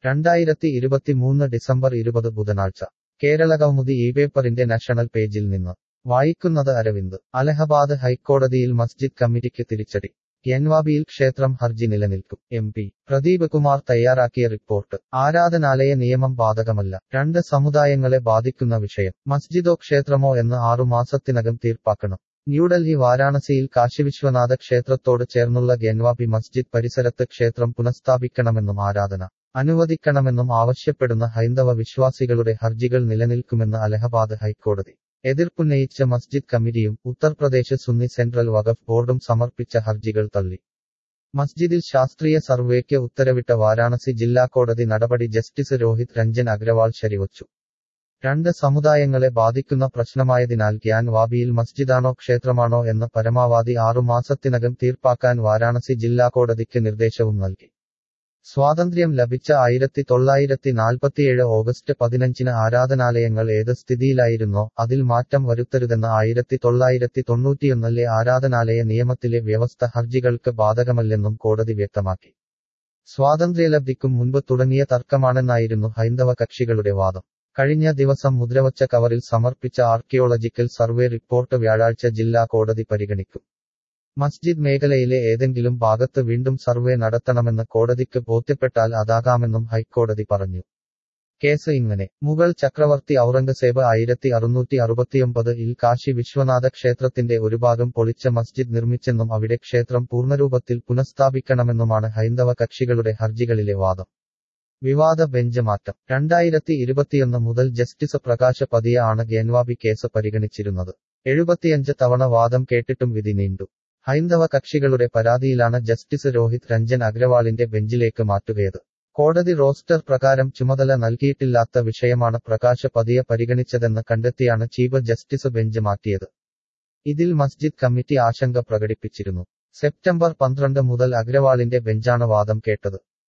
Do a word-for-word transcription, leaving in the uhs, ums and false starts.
രണ്ടായിരത്തി ഇരുപത്തിമൂന്ന് ഡിസംബർ ഇരുപത് ബുധനാഴ്ച കേരളകൗമുദി ഈ പേപ്പറിന്റെ നാഷണൽ പേജിൽ നിന്ന് വായിക്കുന്നത് അരവിന്ദ്. അലഹബാദ് ഹൈക്കോടതിയിൽ മസ്ജിദ് കമ്മിറ്റിക്ക് തിരിച്ചടി. യൻവാബിയിൽ ക്ഷേത്രം ഹർജി നിലനിൽക്കും. എം പി പ്രദീപ് കുമാർ തയ്യാറാക്കിയ റിപ്പോർട്ട്. ആരാധനാലയ നിയമം ബാധകമല്ല. രണ്ട് സമുദായങ്ങളെ ബാധിക്കുന്ന വിഷയം. മസ്ജിദോ ക്ഷേത്രമോ എന്ന് ആറുമാസത്തിനകം തീർപ്പാക്കണം. ന്യൂഡൽഹി വാരാണസിയിൽ കാശിവിശ്വനാഥ ക്ഷേത്രത്തോട് ചേർന്നുള്ള ഗൻവാബി മസ്ജിദ് പരിസരത്ത് ക്ഷേത്രം പുനഃസ്ഥാപിക്കണമെന്നും ആരാധന അനുവദിക്കണമെന്നും ആവശ്യപ്പെടുന്ന ഹൈന്ദവ വിശ്വാസികളുടെ ഹർജികൾ നിലനിൽക്കുമെന്ന് അലഹബാദ് ഹൈക്കോടതി. എതിർപ്പുന്നയിച്ച മസ്ജിദ് കമ്മിറ്റിയും ഉത്തർപ്രദേശ് സുന്നി സെൻട്രൽ വഖഫ് ബോർഡും സമർപ്പിച്ച ഹർജികൾ തള്ളി. മസ്ജിദിൽ ശാസ്ത്രീയ സർവേക്ക് ഉത്തരവിട്ട വാരാണസി ജില്ലാ കോടതി നടപടി ജസ്റ്റിസ് രോഹിത് രഞ്ജൻ അഗ്രവാൾ ശരിവച്ചു. രണ്ട് സമുദായങ്ങളെ ബാധിക്കുന്ന പ്രശ്നമായതിനാൽ ഗ്യാൻ വാബിയിൽ മസ്ജിദാണോ ക്ഷേത്രമാണോ എന്ന് പരമാവധി ആറുമാസത്തിനകം തീർപ്പാക്കാൻ വാരാണസി ജില്ലാ കോടതിക്ക് നിർദ്ദേശവും നൽകി. സ്വാതന്ത്ര്യം ലഭിച്ച ആയിരത്തി തൊള്ളായിരത്തി നാൽപ്പത്തിയേഴ് ഓഗസ്റ്റ് പതിനഞ്ചിന് ആരാധനാലയങ്ങൾ ഏത് സ്ഥിതിയിലായിരുന്നോ അതിൽ മാറ്റം വരുത്തരുതെന്ന ആയിരത്തി തൊള്ളായിരത്തി തൊണ്ണൂറ്റിയൊന്നിലെ ആരാധനാലയ നിയമത്തിലെ വ്യവസ്ഥ ഹർജികൾക്ക് ബാധകമല്ലെന്നും കോടതി വ്യക്തമാക്കി. സ്വാതന്ത്ര്യലബ്ധിക്കും മുൻപ് തുടങ്ങിയ തർക്കമാണെന്നായിരുന്നു ഹൈന്ദവ കക്ഷികളുടെ വാദം. കഴിഞ്ഞ ദിവസം മുദ്രവച്ച കവറിൽ സമർപ്പിച്ച ആർക്കിയോളജിക്കൽ സർവേ റിപ്പോർട്ട് വ്യാഴാഴ്ച ജില്ലാ കോടതി പരിഗണിക്കും. മസ്ജിദ് മേഖലയിലെ ഏതെങ്കിലും ഭാഗത്ത് വീണ്ടും സർവേ നടത്തണമെന്ന് കോടതിക്ക് ബോധ്യപ്പെട്ടാൽ അതാകാമെന്നും ഹൈക്കോടതി പറഞ്ഞു. കേസ് ഇങ്ങനെ. മുഗൾ ചക്രവർത്തി ഔറംഗസേബ് ആയിരത്തി അറുന്നൂറ്റി അറുപത്തിയൊമ്പത് ഇൽ കാശി വിശ്വനാഥ ക്ഷേത്രത്തിന്റെ ഒരു ഭാഗം പൊളിച്ച മസ്ജിദ് നിർമ്മിച്ചെന്നും അവിടെ ക്ഷേത്രം പൂർണ്ണരൂപത്തിൽ പുനഃസ്ഥാപിക്കണമെന്നുമാണ് ഹൈന്ദവ കക്ഷികളുടെ ഹർജികളിലെ വാദം. വിവാദ ബെഞ്ച് മാറ്റം. രണ്ടായിരത്തി ഇരുപത്തിയൊന്ന് മുതൽ ജസ്റ്റിസ് പ്രകാശ് പതിയ ആണ് ഗൻവാബി കേസ് പരിഗണിച്ചിരുന്നത്. എഴുപത്തിയഞ്ച് തവണ വാദം കേട്ടിട്ടും വിധി നീണ്ടു. ഹൈന്ദവ കക്ഷികളുടെ പരാതിയിലാണ് ജസ്റ്റിസ് രോഹിത് രഞ്ജൻ അഗ്രവാളിന്റെ ബെഞ്ചിലേക്ക് മാറ്റുകയത്. കോടതി റോസ്റ്റർ പ്രകാരം ചുമതല നൽകിയിട്ടില്ലാത്ത വിഷയമാണ് പ്രകാശ് പതിയ പരിഗണിച്ചതെന്ന് കണ്ടെത്തിയാണ് ചീഫ് ജസ്റ്റിസ് ബെഞ്ച് മാറ്റിയത്. ഇതിൽ മസ്ജിദ് കമ്മിറ്റി ആശങ്ക പ്രകടിപ്പിച്ചിരുന്നു. സെപ്റ്റംബർ പന്ത്രണ്ട് മുതൽ അഗ്രവാളിന്റെ ബെഞ്ചാണ് വാദം കേട്ടത്.